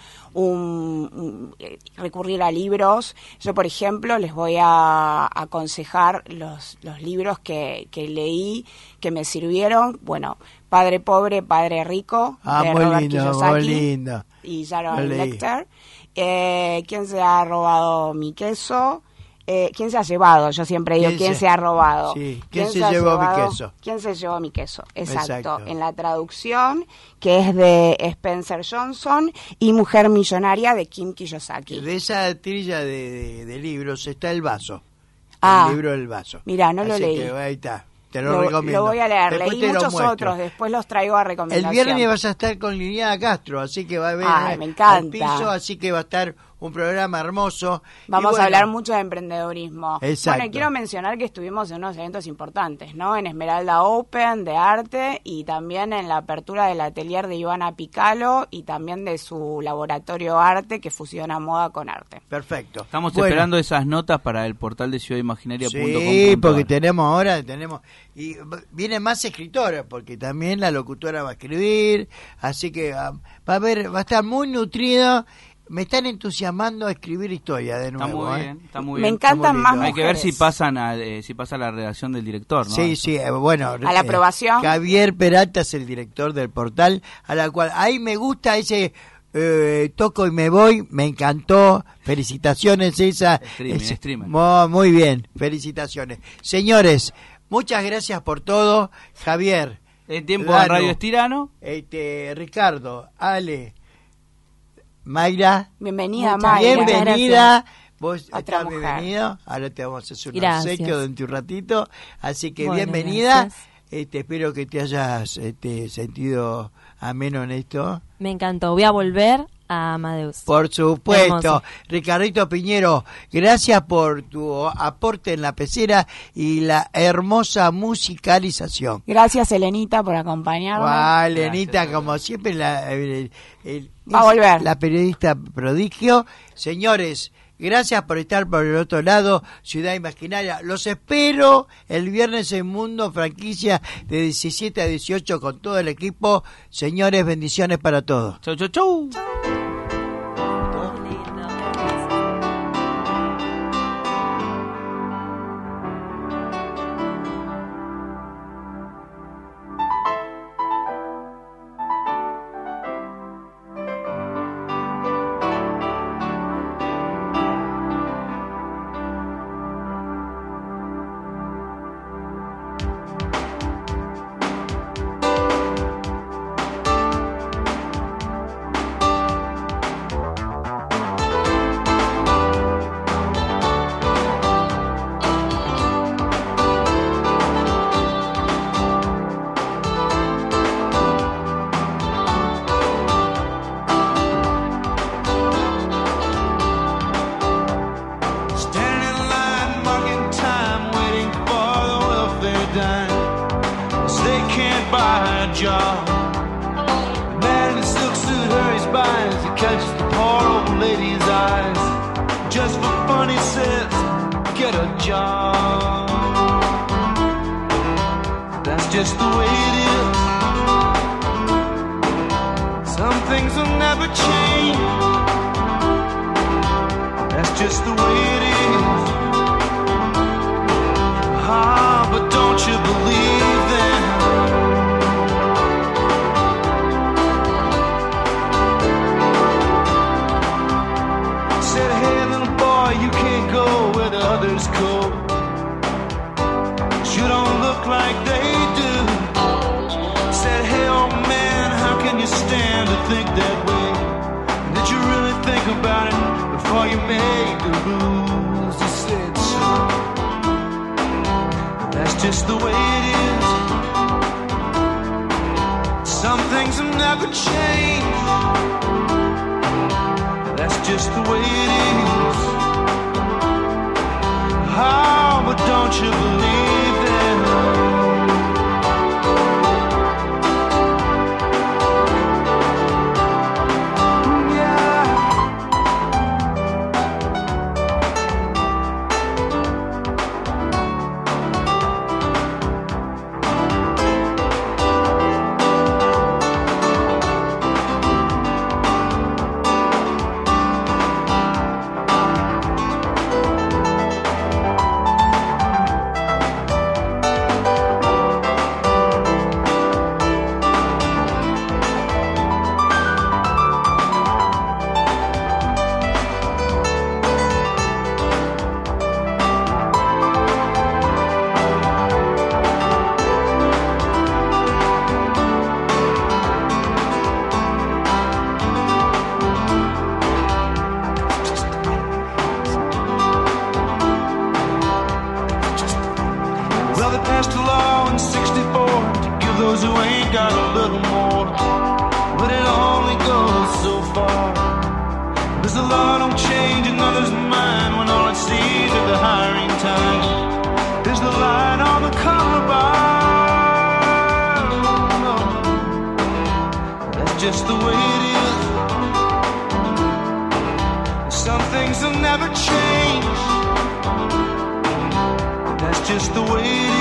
recurrir a libros. Yo, por ejemplo, les voy a aconsejar los libros que leí, que me sirvieron. Bueno, Padre Pobre, Padre Rico, de muy Robert lindo, Kiyosaki muy lindo. y Lo Sharon leí. Lecter. ¿Quién se ha robado mi queso? ¿Quién se ha llevado? Yo siempre digo, ¿quién se ha robado? Sí, ¿quién se llevó mi queso? ¿Quién se llevó mi queso? Exacto. Exacto. En la traducción, que es de Spencer Johnson, y Mujer Millonaria de Kim Kiyosaki. De esa trilla de libros está El Vaso, Ah, el libro del vaso. mirá, no lo Así leí. que ahí está, te lo recomiendo. Lo voy a leer. Después Leí te lo muchos muestro. otros, después los traigo a El recomendación. viernes vas a estar con Liliana Castro, así que va a haber Ay, me encanta. al piso, así que va a estar un programa hermoso. Vamos Y bueno, a hablar mucho de emprendedurismo. Exacto. Bueno, y quiero mencionar que estuvimos en unos eventos importantes, ¿no? En Esmeralda Open de arte, y también en la apertura del atelier de Ivana Picalo, y también de su laboratorio arte que fusiona moda con arte. Perfecto. Estamos Bueno, esperando esas notas para el portal de ciudadimaginaria.com. Sí, porque tenemos y vienen más escritores, porque también la locutora va a escribir, así que va a estar muy nutrido. Me están entusiasmando a escribir historia de Está nuevo. muy bien, está muy Me bien. encantan más Hay que ver mujeres. si pasa la redacción del director, ¿no? Sí, sí, bueno. A la aprobación. Javier Peralta es el director del portal, a la cual ahí me gusta ese toco y me voy, me encantó. Felicitaciones, esa. Streamer. Muy bien, felicitaciones. Señores, muchas gracias por todo. Javier. En tiempo Danu, de Radio Estirano. Ricardo, Ale, Mayra. Bienvenida, Muchas Mayra. Bienvenida. Vos Otra estás mujer. bienvenido. Ahora te vamos a hacer un Gracias. obsequio dentro de un ratito. Así que Bueno, bienvenida. gracias. Espero que te hayas sentido ameno en esto. Me encantó. Voy a volver a Amadeus. Por supuesto. Hermoso. Ricardito Piñero, gracias por tu aporte en la pecera y la hermosa musicalización. Gracias, Elenita, por acompañarme. Vale, Lenita, como siempre, Va a volver. la periodista prodigio. Señores, gracias por estar por el otro lado, Ciudad Imaginaria. Los espero el viernes en Mundo Franquicia de 17 a 18 con todo el equipo. Señores, bendiciones para todos. Chau, chau, chau. Standing in line, marking time, waiting for the welfare dime. 'Cause they can't buy a job. The man in the silk suit hurries by as he catches the poor money says get a job. That's just the way it is. Some things will never change. That's just the way it is. Ah, but don't you believe them? Said, hey little boy, you can't go where the others go. You don't look like they do. Said, hey old man, how can you stand to think that way? Did you really think about it before you made the rules? He said, so that's just the way it is. Some things have never changed. That's just the way it is. Oh, but don't you believe them? Just the way it is. Some things will never change. That's just the way it is.